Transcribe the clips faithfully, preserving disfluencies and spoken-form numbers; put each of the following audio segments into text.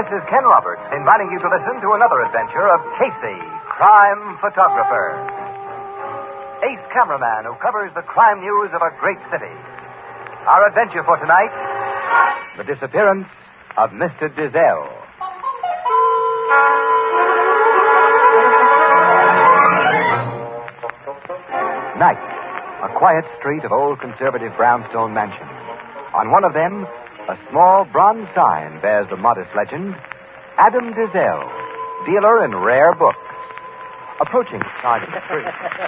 This is Ken Roberts inviting you to listen to another adventure of Casey, crime photographer. Ace cameraman who covers the crime news of a great city. Our adventure for tonight, the disappearance of Mister Dizelle. Night. A quiet street of old conservative brownstone mansions. On one of them, a small bronze sign bears the modest legend, Adam Dizelle, dealer in rare books. Approaching the side of the street.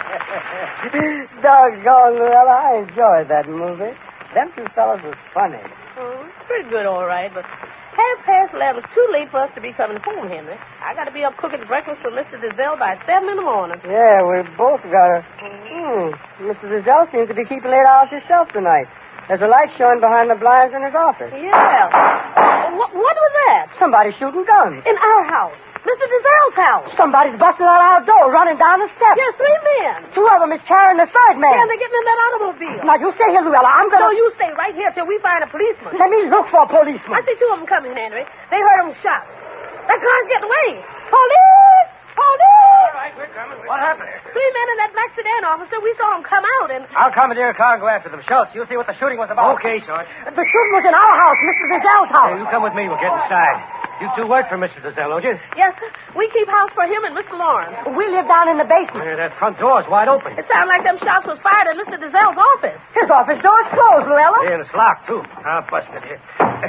Doggone, Luella, I enjoyed that movie. Them two fellas was funny. Oh, pretty good, all right, but half past eleven is too late for us to be coming home, Henry. I got to be up cooking breakfast for Mister Dizelle by seven in the morning. Yeah, we both got to. Hmm. Mister Dizelle seems to be keeping late hours himself tonight. There's a light showing behind the blinds in his office. Yeah. What, what was that? Somebody shooting guns. In our house. Mister Dizelle's house. Somebody's busting out our door, running down the steps. Yes, three men. Two of them is carrying the third man. Yeah, they're getting in that automobile. Now, you stay here, Luella. I'm going to... No, you stay right here till we find a policeman. Let me look for a policeman. I see two of them coming, Henry. They heard them shot. That car's getting away. Police! Police! All right, we're coming. What happened? Three men and that black sedan officer. We saw them come out and... I'll commandeer a car and go after them. Schultz, you'll see what the shooting was about. Okay, Sarge. The shooting was in our house, Mister Dizelle's house. Hey, you come with me. We'll get inside. You two work for Mister Dizelle, don't you? Yes, sir. We keep house for him and Mister Lawrence. We live down in the basement. Yeah, that front door's wide open. It sounded like them shots was fired at Mister Dizelle's office. His office door's closed, Luella. Yeah, and it's locked, too. I'll bust it here.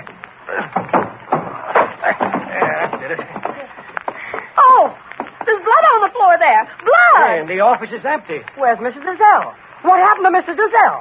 Yeah, that did it. Oh, there's blood on the floor there. Blood! Yeah, and the office is empty. Where's Mister Dizelle? What happened to Mister Dizelle?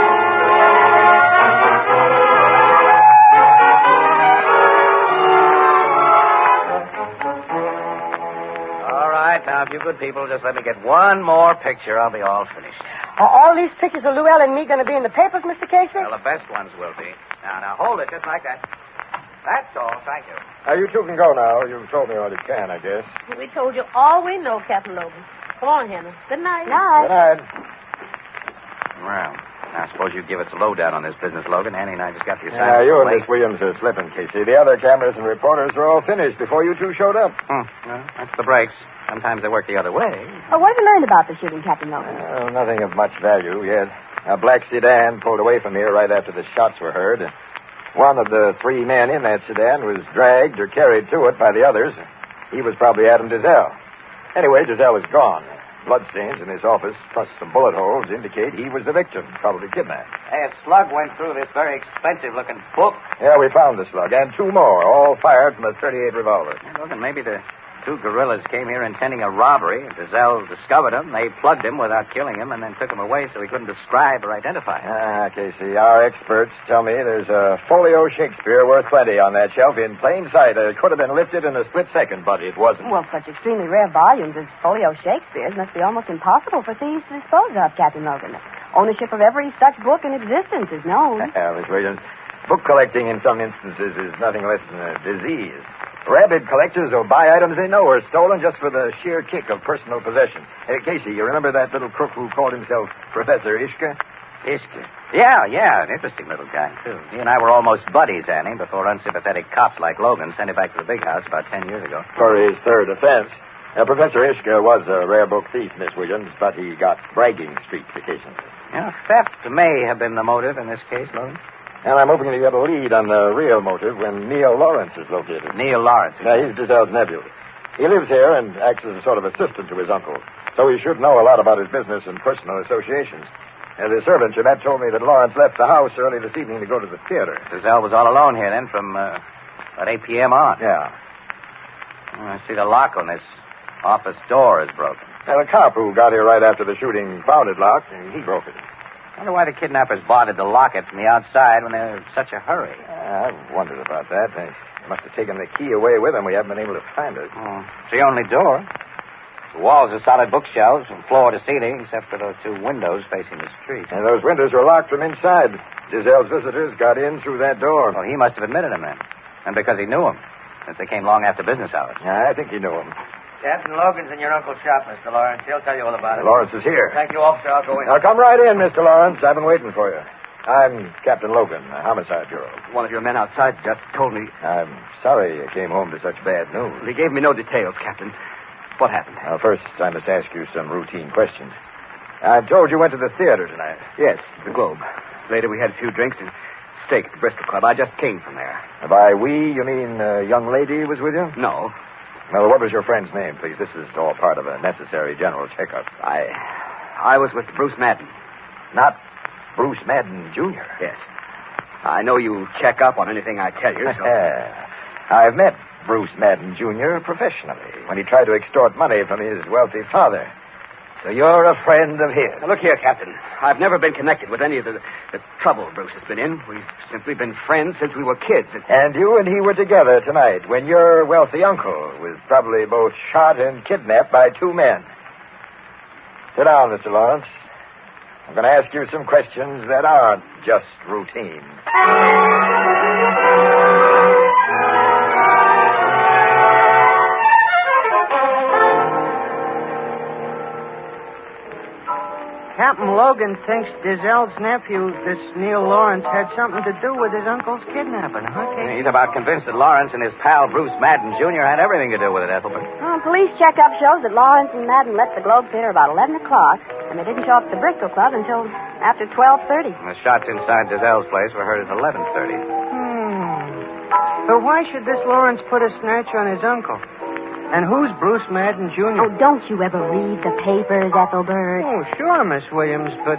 Now, if you good people just let me get one more picture, I'll be all finished. Are all these pictures of Luella and me going to be in the papers, Mister Casey? Well, the best ones will be. Now, now, hold it just like that. That's all. Thank you. Now, you two can go now. You've told me all you can, I guess. We told you all we know, Captain Logan. Come on, Henry. Good night. Night. Good night. Well, I suppose you give us a lowdown on this business, Logan. Annie and I just got the Yeah, assignment. you and Miss Williams are slipping, Casey. The other cameras and reporters were all finished before you two showed up. Hmm. Well, that's the breaks. Sometimes they work the other way. Oh, what have you learned about the shooting, Captain Logan? Well, nothing of much value yet. A black sedan pulled away from here right after the shots were heard. One of the three men in that sedan was dragged or carried to it by the others. He was probably Adam Dizelle. Anyway, Dizelle is gone. Bloodstains in his office, plus some bullet holes, indicate he was the victim, probably kidnapped. Hey, a slug went through this very expensive-looking book. Yeah, we found the slug, and two more, all fired from a thirty-eight revolver. Hey, Logan, maybe the two guerrillas came here intending a robbery. Dizelle discovered him. They plugged him without killing him and then took him away so he couldn't describe or identify him. Ah, Casey, our experts tell me there's a folio Shakespeare worth plenty on that shelf in plain sight. It could have been lifted in a split second, but it wasn't. Well, such extremely rare volumes as folio Shakespeare's must be almost impossible for thieves to dispose of, Captain Logan. Ownership of every such book in existence is known. Yeah, Miss Williams, book collecting in some instances is nothing less than a disease. Rabid collectors will buy items they know are stolen just for the sheer kick of personal possession. Hey, Casey, you remember that little crook who called himself Professor Ishka? Ishka. Yeah, yeah, an interesting little guy, too. He and I were almost buddies, Annie, before unsympathetic cops like Logan sent him back to the big house about ten years ago. For his third offense. Now, Professor Ishka was a rare book thief, Miss Williams, but he got bragging streaks occasionally. Yeah, theft may have been the motive in this case, Logan. And I'm hoping to get a lead on the real motive when Neil Lawrence is located. Neil Lawrence. Now, he's Dizelle's nephew. He lives here and acts as a sort of assistant to his uncle. So he should know a lot about his business and personal associations. And the servant, Jeanette, told me that Lawrence left the house early this evening to go to the theater. Dizelle was all alone here then from uh, about eight p.m. on. Yeah. Oh, I see the lock on this office door is broken. Now, the cop who got here right after the shooting found it locked, and he broke it. I wonder why the kidnappers bothered to lock it from the outside when they're in such a hurry. Uh, I've wondered about that. They must have taken the key away with them. We haven't been able to find it. Oh, it's the only door. The walls are solid bookshelves from floor to ceiling, except for those two windows facing the street. And those windows were locked from inside. Dizelle's visitors got in through that door. Well, he must have admitted him then. And because he knew him, since they came long after business hours. Yeah, I think he knew him. Captain Logan's in your uncle's shop, Mister Lawrence. He'll tell you all about it. Lawrence is here. Thank you, officer. I'll go in. Now, come right in, Mister Lawrence. I've been waiting for you. I'm Captain Logan, the Homicide Bureau. One of your men outside just told me. I'm sorry you came home to such bad news. He gave me no details, Captain. What happened? Now, first, I must ask you some routine questions. I'm told you went to the theater tonight. Yes, the Globe. Later, we had a few drinks and steak at the Bristol Club. I just came from there. By we, you mean a young lady was with you? No. Well, what was your friend's name, please? This is all part of a necessary general checkup. I... I was with Bruce Madden. Not Bruce Madden, Junior? Yes. I know you check up on anything I tell you, so... I've met Bruce Madden, Junior professionally when he tried to extort money from his wealthy father. So you're a friend of his. Now, look here, Captain. I've never been connected with any of the, the trouble Bruce has been in. We've simply been friends since we were kids. And... and you and he were together tonight when your wealthy uncle was probably both shot and kidnapped by two men. Sit down, Mister Lawrence. I'm going to ask you some questions that aren't just routine. Captain Logan thinks Dizel's nephew, this Neil Lawrence, had something to do with his uncle's kidnapping, huh, Casey? He's about convinced that Lawrence and his pal Bruce Madden, Junior had everything to do with it, Ethelbert. Well, police checkup shows that Lawrence and Madden left the Globe Theater about eleven o'clock, and they didn't show up at the Bristol Club until after twelve thirty. And the shots inside Dizel's place were heard at eleven thirty. Hmm. But why should this Lawrence put a snatch on his uncle? And who's Bruce Madden, Junior? Oh, don't you ever read the papers, Ethelbert? Oh, sure, Miss Williams, but...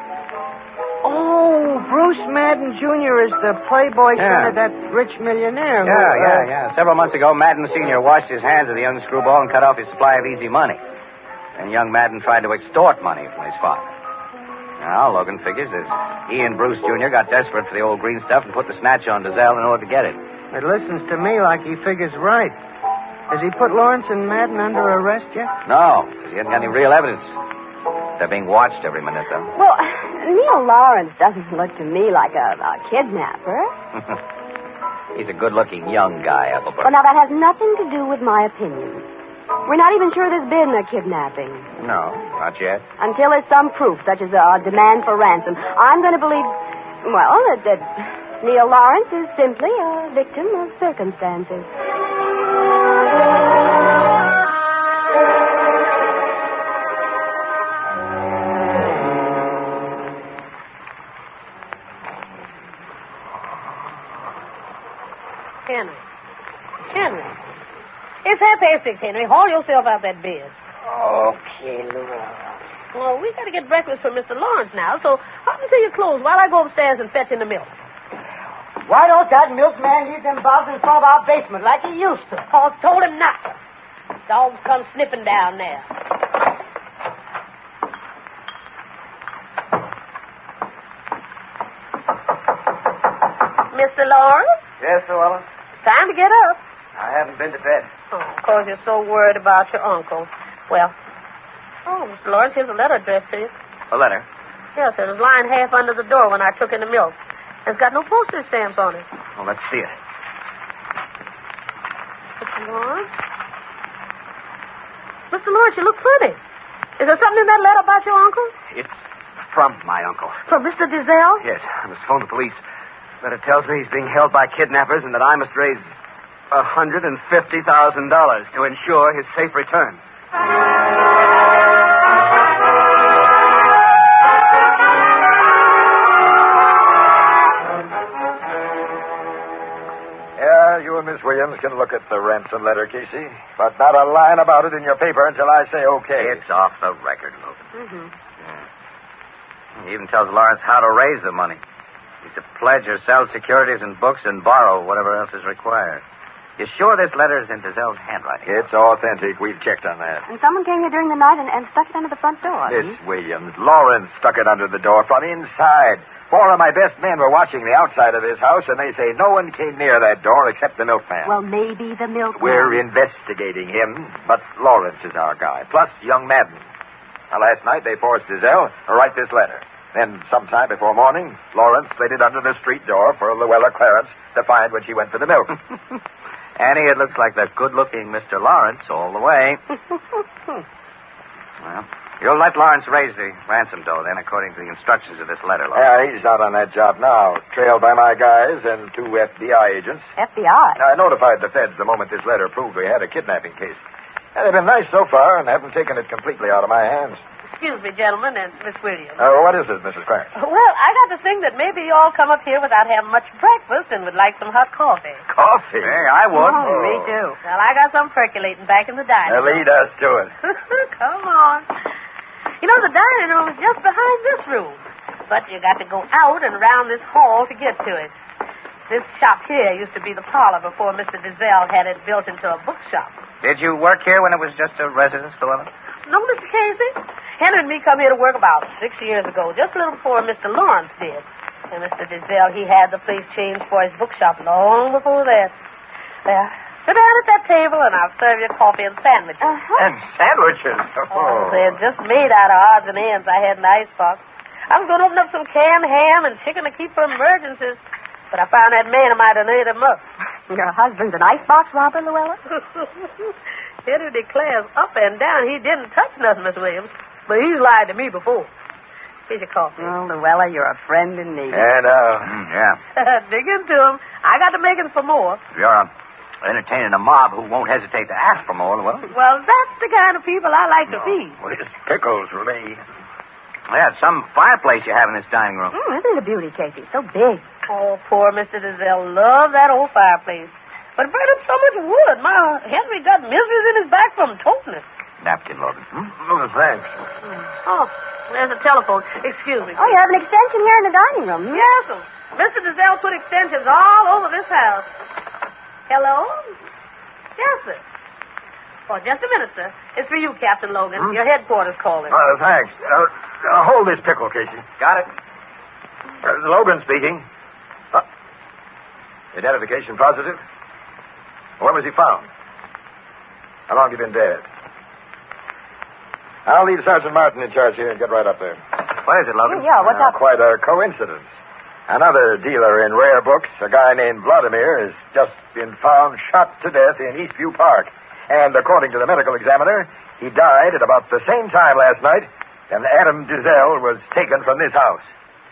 Oh, Bruce Madden, Junior is the playboy Yeah. son of that rich millionaire. Yeah, who, uh, yeah, yeah. Several months ago, Madden Senior washed his hands of the young screwball and cut off his supply of easy money. And young Madden tried to extort money from his father. Now, Logan figures that he and Bruce Junior got desperate for the old green stuff and put the snatch on Dizel in order to get it. It listens to me like he figures right. Has he put Lawrence and Madden under arrest yet? No, because he hasn't got any real evidence. They're being watched every minute, though. Well, Neil Lawrence doesn't look to me like a, a kidnapper. He's a good-looking young guy, Ethelbert. Well, now, that has nothing to do with my opinion. We're not even sure there's been a kidnapping. No, not yet. Until there's some proof, such as a demand for ransom. I'm going to believe, well, that, that Neil Lawrence is simply a victim of circumstances. Henry. Henry. It's half past six, Henry. Haul yourself out that bed. Okay, Laura. Well, we got to get breakfast for Mister Lawrence now, so hop into your clothes while I go upstairs and fetch in the milk. Why don't that milkman leave them bottles in front of our basement like he used to? Oh, told him not to. Dogs come sniffing down there. Mister Lawrence? Yes, Sir Wallace? Time to get up. I haven't been to bed. Oh, because you're so worried about your uncle. Well, oh, Mister Lawrence, here's a letter addressed to you. A letter? Yes, it was lying half under the door when I took in the milk. It's got no postage stamps on it. Well, let's see it. Mister Lawrence? Mister Lawrence, you look pretty. Is there something in that letter about your uncle? It's from my uncle. From Mister Dizel? Yes, I must phone the police. Letter tells me he's being held by kidnappers and that I must raise a hundred and fifty thousand dollars to ensure his safe return. Yeah, you and Miss Williams can look at the ransom letter, Casey, but not a line about it in your paper until I say okay. It's off the record, Logan. Mm-hmm. Yeah. He even tells Lawrence how to raise the money. He's to pledge or sell securities and books and borrow whatever else is required. You sure this letter is in Dizel's handwriting? It's authentic. We've checked on that. And someone came here during the night and, and stuck it under the front door. Miss Williams, Lawrence stuck it under the door from inside. Four of my best men were watching the outside of his house, and they say no one came near that door except the milkman. Well, maybe the milkman. We're investigating him, but Lawrence is our guy, plus young Madden. Now, last night they forced Dizel to write this letter. Then, sometime before morning, Lawrence slid it under the street door for Luella Clarence to find when she went for the milk. Annie, it looks like the good-looking Mister Lawrence all the way. Well, You'll let Lawrence raise the ransom dough, then, according to the instructions of this letter, Lawrence. Yeah, he's out on that job now, trailed by my guys and two F B I agents. F B I? I notified the feds the moment this letter proved we had a kidnapping case. And they've been nice so far and haven't taken it completely out of my hands. Excuse me, gentlemen, and Miss Williams. Uh, what is it, Missus Clark? Well, I got to think that maybe you all come up here without having much breakfast and would like some hot coffee. Coffee? Hey, I would. Oh, me too. Well, I got some percolating back in the dining Uh, room. lead us to it. Come on. You know, the dining room is just behind this room. But you got to go out and around this hall to get to it. This shop here used to be the parlor before Mister DeZell had it built into a bookshop. Did you work here when it was just a residence, Llewellyn? No, Mister Casey. Henry and me come here to work about six years ago, just a little before Mister Lawrence did. And Mister DeZell, he had the place changed for his bookshop long before that. There. Sit down at that table, and I'll serve you coffee and sandwiches. Uh-huh. And sandwiches. Oh, they're just made out of odds and ends I had in the icebox. I was going to open up some canned ham and chicken to keep for emergencies, but I found that man of mine done ate them up. Your husband's an icebox robber, Llewellyn? Henry declares up and down he didn't touch nothing, Miss Williams, but he's lied to me before. Here's your coffee. Oh, Llewellyn, you're a friend in need. And, uh... Mm, yeah. Dig into him. I got the makings for more. You're uh, entertaining a mob who won't hesitate to ask for more, Llewellyn. Well, that's the kind of people I like to feed. Well, it's pickles for me. Yeah, some fireplace you have in this dining room. Mm, isn't it a beauty, Casey? So big. Oh, poor Mister DeZell loved that old fireplace. But it burned up so much wood. My Henry got miseries in his back from toting it. Napkin, Logan. Hmm? Oh, thanks. Oh, there's a telephone. Excuse me. Oh, you have an extension here in the dining room. Hmm? Yes, sir. Mister DeZell put extensions all over this house. Hello? Yes, sir. Oh, just a minute, sir. It's for you, Captain Logan. Hmm? Your headquarters calling. Uh, thanks. Uh, uh, hold this pickle, Casey. Got it. Uh, Logan speaking. Uh, identification positive? When was he found? How long have you been dead? I'll leave Sergeant Martin in charge here and get right up there. What is it, Logan? Yeah, what's Uh, up? Quite a coincidence. Another dealer in rare books, a guy named Vladimir, has just been found shot to death in Eastview Park. And according to the medical examiner, he died at about the same time last night, and Adam DeZell was taken from this house.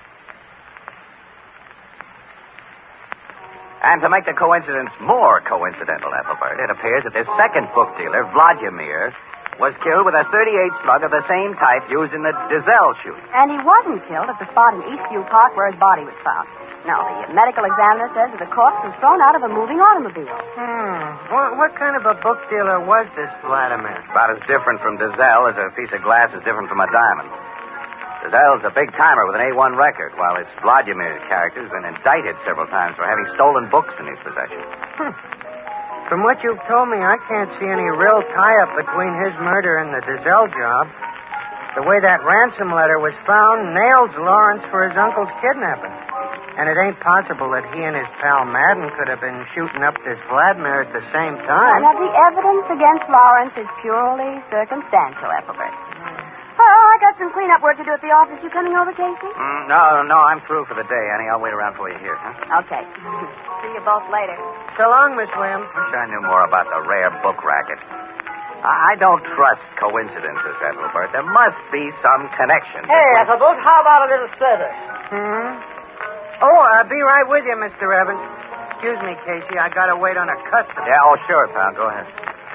And to make the coincidence more coincidental, Ethelbert, it appears that this second book dealer, Vladimir, was killed with a thirty-eight slug of the same type used in the DeZell shooting. And he wasn't killed at the spot in Eastview Park where his body was found. No, the medical examiner says that the corpse was thrown out of a moving automobile. Hmm. What, what kind of a book dealer was this Vladimir? About as different from DeZell as a piece of glass is different from a diamond. DeZell's a big timer with an A one record, while this Vladimir's character's been indicted several times for having stolen books in his possession. Hmm. From what you've told me, I can't see any real tie-up between his murder and the DeZell job. The way that ransom letter was found nails Lawrence for his uncle's kidnapping. And it ain't possible that he and his pal Madden could have been shooting up this Vladimir at the same time. And the evidence against Lawrence is purely circumstantial, Ethelbert. Oh, I got some cleanup work to do at the office. You coming over, Casey? Mm, no, no, I'm through for the day, Annie. I'll wait around for you here, huh? Okay. See you both later. So long, Miss Williams. Wish I knew more about the rare book racket. I don't trust coincidences, Ethelbert. There must be some connection. Hey, Ethelbert, how about a little service? Hmm? Oh, I'll be right with you, Mister Evans. Excuse me, Casey. I gotta wait on a customer. Yeah, oh, sure, pal. Go ahead.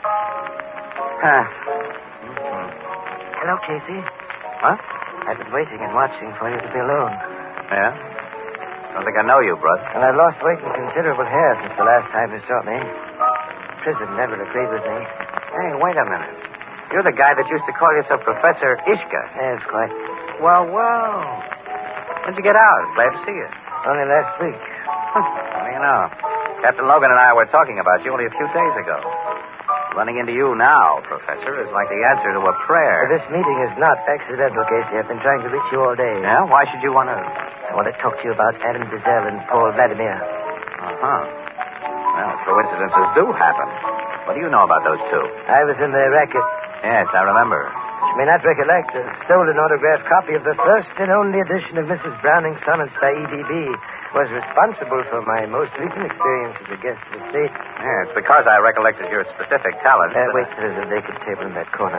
Huh. Hello, Casey. Huh? I've been waiting and watching for you to be alone. Yeah? Don't think I know you, brother. And I've lost weight and considerable hair since the last time you saw me. Prison never agreed with me. Hey, wait a minute. You're the guy that used to call yourself Professor Ishka. Yes, quite. Well, well. When'd you get out? Glad to see you. Only last week. Huh. Well, you know, Captain Logan and I were talking about you only a few days ago. Running into you now, Professor, is like the answer to a prayer. Well, this meeting is not accidental, Casey. I've been trying to reach you all day. Yeah? Why should you want to... I want to talk to you about Adam DeZell and Paul Vladimir. Uh-huh. Well, coincidences do happen. What do you know about those two? I was in their racket. Yes, I remember. You may not recollect a stolen autographed copy of the first and only edition of Missus Browning's Sonnets by E B B was responsible for my most recent experience as a guest of the state. Yeah, it's because I recollected your specific talents. Uh, that wait, I... there's a vacant table in that corner.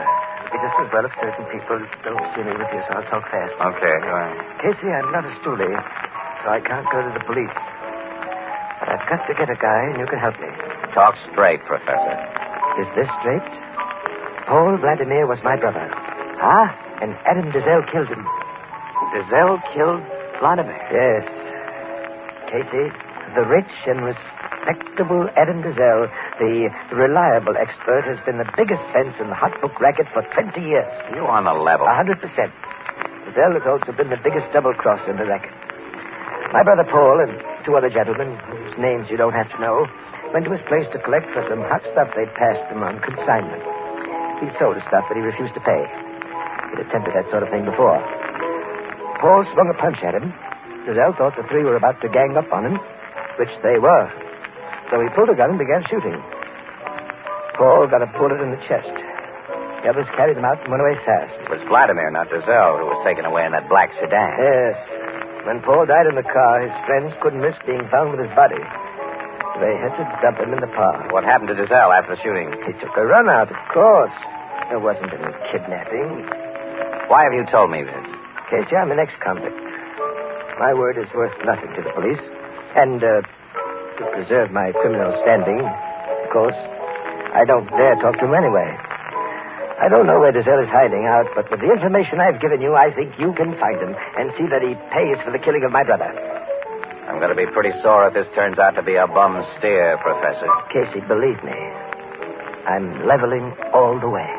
It's just as well if certain people don't see me with you, so I'll talk fast. Okay, go ahead. Casey, I'm not a stoolie, so I can't go to the police. But I've got to get a guy, and you can help me. Talk straight, Professor. Is this straight? Paul Vladimir was my brother. Ah? And Adam Dizelle killed him. Dizelle killed Vladimir? Yes. Casey, the rich and respectable Adam Dizelle, the reliable expert, has been the biggest fence in the hot book racket for twenty years. You on the level? A hundred percent. Dizelle has also been the biggest double-cross in the racket. My brother Paul and two other gentlemen, whose names you don't have to know, went to his place to collect for some hot stuff they'd passed him on consignment. He sold the stuff, but he refused to pay. He'd attempted that sort of thing before. Paul swung a punch at him. Dizelle thought the three were about to gang up on him, which they were. So he pulled a gun and began shooting. Paul got a bullet in the chest. The others carried him out and went away fast. It was Vladimir, not Dizelle, who was taken away in that black sedan. Yes. When Paul died in the car, his friends couldn't risk being found with his body. They had to dump him in the park. What happened to Dizelle after the shooting? He took a run out, of course. There wasn't any kidnapping. Why have you told me this? Casey, I'm an ex-convict. My word is worth nothing to the police. And, uh, to preserve my criminal standing, of course, I don't dare talk to him anyway. I don't know where Dizelle is hiding out, but with the information I've given you, I think you can find him and see that he pays for the killing of my brother. I'm going to be pretty sore if this turns out to be a bum steer, Professor. Casey, believe me, I'm leveling all the way.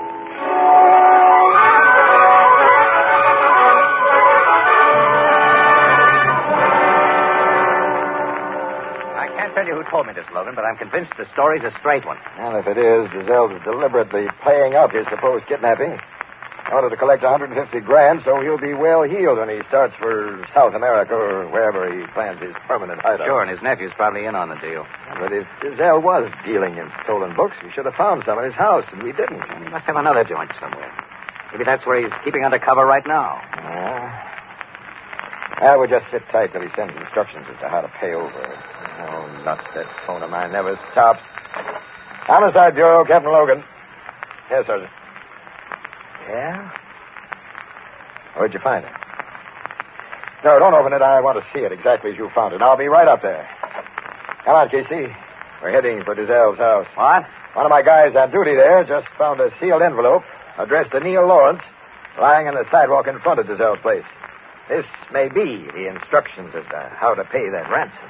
I can't tell you who told me this, Logan, but I'm convinced the story's a straight one. And if it is, Dizelle's deliberately playing up his supposed kidnapping. I wanted to collect one hundred fifty grand so he'll be well healed when he starts for South America or wherever he plans his permanent hideout. Sure, and his nephew's probably in on the deal. But if Dizelle was dealing in stolen books, we should have found some in his house, and we didn't. He must have another joint somewhere. Maybe that's where he's keeping undercover right now. Yeah. I would just sit tight till he sends instructions as to how to pay over. Oh, nuts, that phone of mine never stops. Homicide Bureau, Captain Logan. Yes, Sergeant. Yeah? Where'd you find it? No, don't open it. I want to see it exactly as you found it. I'll be right up there. Come on, Casey. We're heading for Dizelle's house. What? One of my guys on duty there just found a sealed envelope addressed to Neil Lawrence lying on the sidewalk in front of Dizelle's place. This may be the instructions as to how to pay that ransom.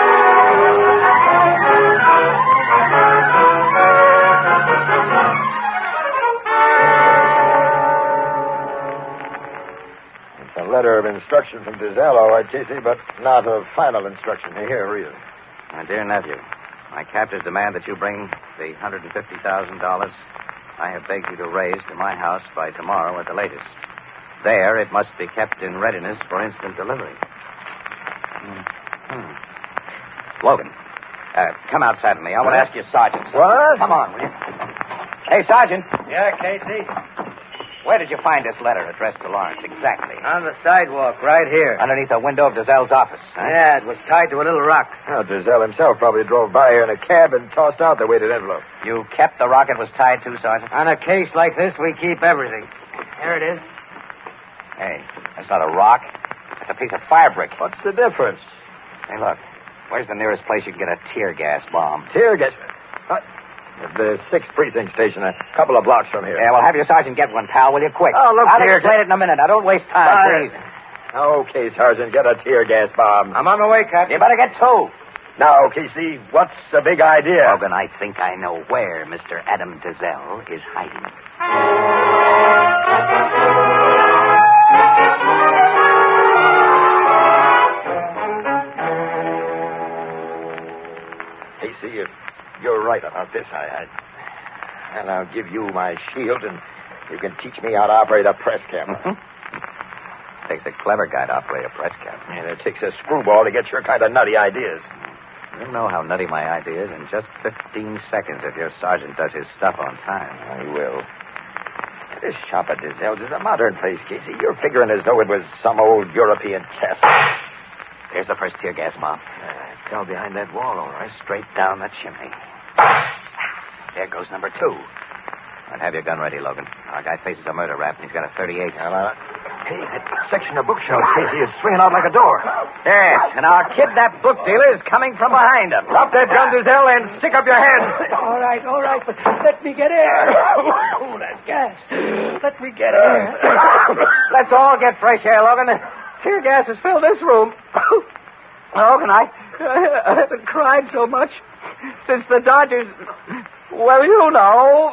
It's a letter of instruction from Dizelle, all right, Casey, but not a final instruction. Here, read it. My dear nephew, my captors demand that you bring the one hundred fifty thousand dollars I have begged you to raise to my house by tomorrow at the latest. There, it must be kept in readiness for instant delivery. Hmm. Logan, uh, come outside with me. I want to ask you, Sergeant. What? Come on, will you? Hey, Sergeant. Yeah, Casey? Where did you find this letter addressed to Lawrence exactly? On the sidewalk, right here. Underneath the window of Dizelle's office, huh? Yeah, it was tied to a little rock. Well, Dizelle himself probably drove by here in a cab and tossed out the weighted envelope. You kept the rocket was tied to, Sergeant? On a case like this, we keep everything. Here it is. Hey, that's not a rock. That's a piece of fire brick. What's the difference? Hey, look. Where's the nearest place you can get a tear gas bomb? Tear gas? What? The sixth precinct station, a couple of blocks from here. Yeah, well, have your sergeant get one, pal, will you? Quick. Oh, look I'll here. explain it in a minute. Now, don't waste time, Fire. please. Okay, Sergeant, get a tear gas bomb. I'm on my way, Captain. You better get two. Now, Casey, what's the big idea? Logan, I think I know where Mister Adam Dizelle is hiding. Casey, if you're right about this, I, I... And I'll give you my shield, and you can teach me how to operate a press camera. Takes a clever guy to operate a press camera. And it takes a screwball to get your kind of nutty ideas. You'll know how nutty my idea is in just fifteen seconds if your sergeant does his stuff on time. I will. This shop at Dizelle's is a modern place, Casey. You're figuring as though it was some old European castle. Here's the first tear gas bomb. Uh, fell behind that wall, all right. Straight down the chimney. There goes number two. I'd have your gun ready, Logan. Our guy faces a murder rap, and he's got a thirty-eight. Well, uh, hey, that section of bookshelves, Casey, is swinging out like a door. Yes, and our kidnapped book dealer is coming from behind him. Drop that gun, Dizelle, and stick up your head. All right, all right, but let me get air. Oh, that gas. Let me get air. Let's all get fresh air, Logan. Tear gas has filled this room. Logan, I, I haven't cried so much since the Dodgers. Well, you know.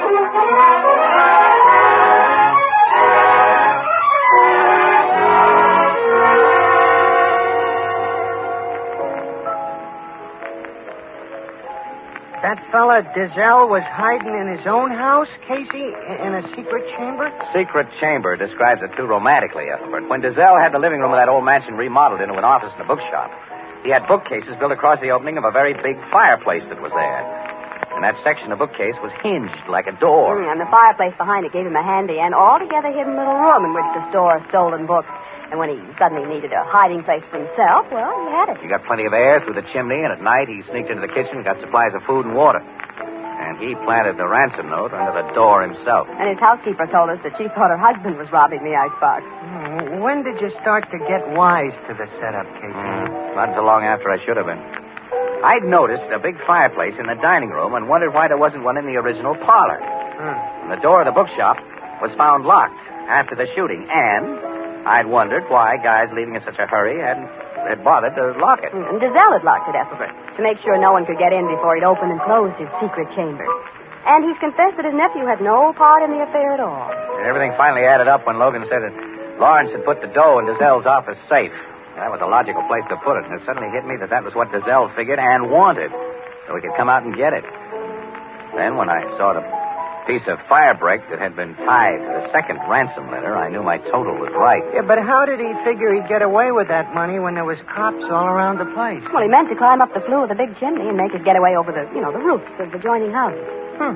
That fella Dizelle was hiding in his own house, Casey, in a secret chamber? Secret chamber describes it too romantically, Ethelbert. When Dizelle had the living room of that old mansion remodeled into an office and a bookshop, he had bookcases built across the opening of a very big fireplace that was there. And that section of bookcase was hinged like a door. Mm, and the fireplace behind it gave him a handy and altogether hidden little room in which to store stolen books. And when he suddenly needed a hiding place for himself, well, he had it. He got plenty of air through the chimney, and at night he sneaked into the kitchen and got supplies of food and water. And he planted the ransom note under the door himself. And his housekeeper told us that she thought her husband was robbing the icebox. Mm, When did you start to get wise to the setup, Casey? Mm, not so long after I should have been. I'd noticed a big fireplace in the dining room and wondered why there wasn't one in the original parlor. Hmm. And the door of the bookshop was found locked after the shooting, and I'd wondered why guys leaving in such a hurry hadn't had bothered to lock it. And Dizelle had locked it, Ethelbert, to make sure no one could get in before he'd opened and closed his secret chamber. And he's confessed that his nephew had no part in the affair at all. And everything finally added up when Logan said that Lawrence had put the dough in Dizelle's office safe. That was a logical place to put it, and it suddenly hit me that that was what Dizelle figured and wanted, so he could come out and get it. Then when I saw the piece of fire break that had been tied to the second ransom letter, I knew my total was right. Yeah, but how did he figure he'd get away with that money when there was cops all around the place? Well, he meant to climb up the flue of the big chimney and make his getaway over the, you know, the roofs of the adjoining houses. Hmm.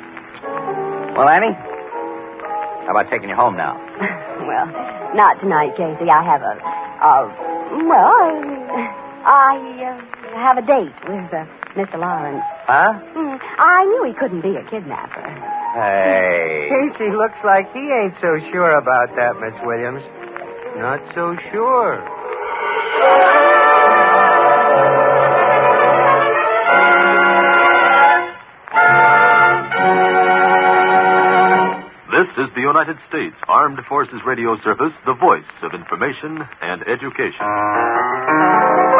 Well, Annie, how about taking you home now? Well, not tonight, Casey. I have a, uh, well, I uh, have a date with uh, Mister Lawrence. Huh? Mm, I knew he couldn't be a kidnapper. Hey. Casey looks like he ain't so sure about that, Miss Williams. Not so sure. This is the United States Armed Forces Radio Service, the voice of information and education.